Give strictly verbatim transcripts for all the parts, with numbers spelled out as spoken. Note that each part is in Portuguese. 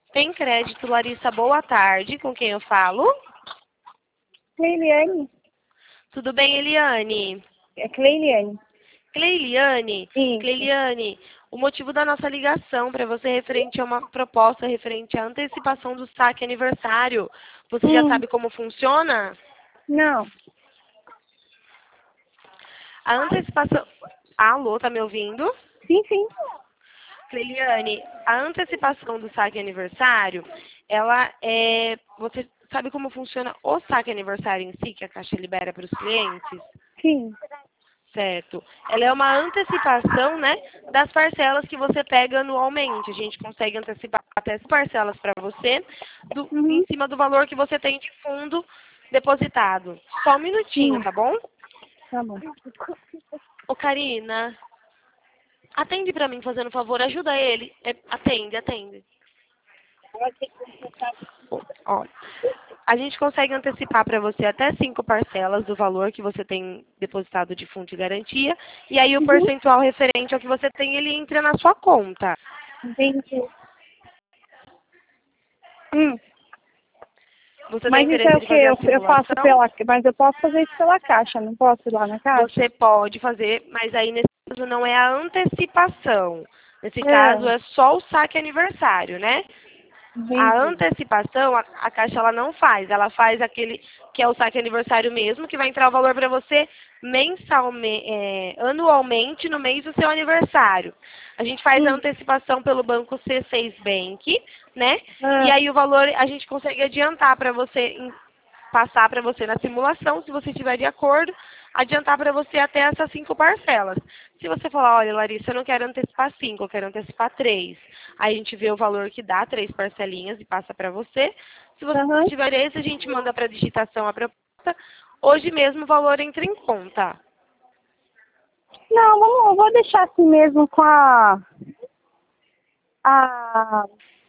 Tem crédito, Larissa. Boa tarde. Com quem eu falo? Cleiliane. Tudo bem, Eliane? É Cleiliane. Cleiliane? Isso. Cleiliane, o motivo da nossa ligação para você é referente a uma proposta referente à antecipação do saque aniversário. Você já Hum, sabe como funciona? não. A antecipação... Alô, tá me ouvindo? Sim, sim. Cleiliane, a antecipação do saque aniversário, ela é... Você sabe como funciona o saque aniversário em si, que a Caixa libera para os clientes? Sim. Certo. Ela é uma antecipação, né, das parcelas que você pega anualmente. A gente consegue antecipar até as parcelas para você, do- em Uhum. cima do valor que você tem de fundo depositado. Só um minutinho, Sim. tá bom? Tá bom. Ô, Karina, atende para mim, fazendo um favor, ajuda ele. É, atende, atende. Ó, a gente consegue antecipar para você até cinco parcelas do valor que você tem depositado de fundo de garantia. E aí o Uhum. percentual referente ao que você tem, ele entra na sua conta. Entendi. Hum. Você tem Mas isso é interesse o de que fazer a eu, eu faço simulação? pela... Mas eu posso fazer isso pela caixa, não posso ir lá na caixa? Você pode fazer, mas aí nesse caso não é a antecipação. Nesse caso É. é só o saque aniversário, né? A Entendi. antecipação, a, a Caixa ela não faz. Ela faz aquele que é o saque aniversário mesmo, que vai entrar o valor para você mensalmente, é, anualmente no mês do seu aniversário. A gente faz a Hum. antecipação pelo banco C seis Bank, né? E É. aí o valor a gente consegue adiantar para você, em- passar para você na simulação, se você estiver de acordo, adiantar para você até essas cinco parcelas. Se você falar, olha, Larissa, eu não quero antecipar cinco, eu quero antecipar três. Aí a gente vê o valor que dá, três parcelinhas, e passa para você. Se você Aham. tiver esse, a gente manda para digitação a proposta. Hoje mesmo o valor entra em conta. Não, vamos, eu vou deixar assim mesmo com a... a...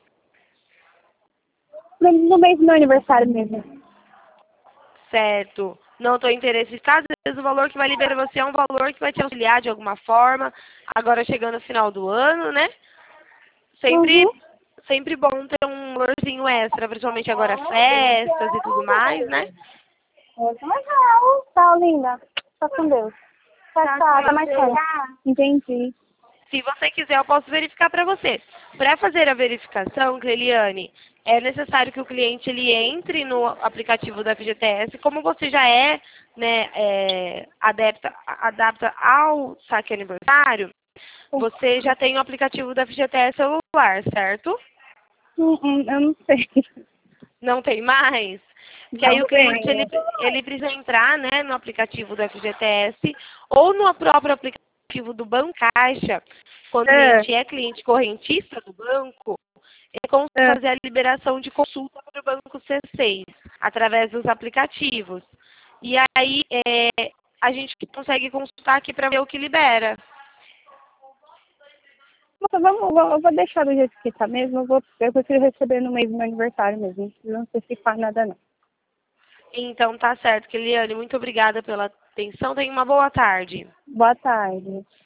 No no mês do meu aniversário mesmo. Certo. Não estou interessado, às vezes o valor que vai liberar você é um valor que vai te auxiliar de alguma forma. Agora chegando no final do ano, né? Sempre, Uhum. sempre bom ter um valorzinho extra, principalmente agora festas e tudo mais, né? Tá, linda. Tá com Deus. Tá, Tá, tá, tá mais certo. tarde. Entendi. Se você quiser, eu posso verificar para você. Para fazer a verificação, Cleliane, é necessário que o cliente ele entre no aplicativo da F G T S. Como você já é, né, é, adepta, adapta ao saque aniversário, você já tem o aplicativo da F G T S celular, certo? Hum, hum, eu não sei. Não tem mais? Que aí Não o cliente ele, tenho. ele precisa entrar, né, no aplicativo do F G T S ou no próprio aplicativo do Bancaixa. Quando o É, cliente é cliente correntista do banco, ele consegue é. fazer a liberação de consulta para o banco C seis através dos aplicativos. E aí é, a gente consegue consultar aqui para ver o que libera. Moça, vamos, vou- eu vou deixar do jeito que tá mesmo. Eu, vou, eu prefiro receber no mês do meu aniversário mesmo. Não precisa antecipar nada, não. Então tá certo, Keliane. Muito obrigada pela atenção. Tenha uma boa tarde. Boa tarde.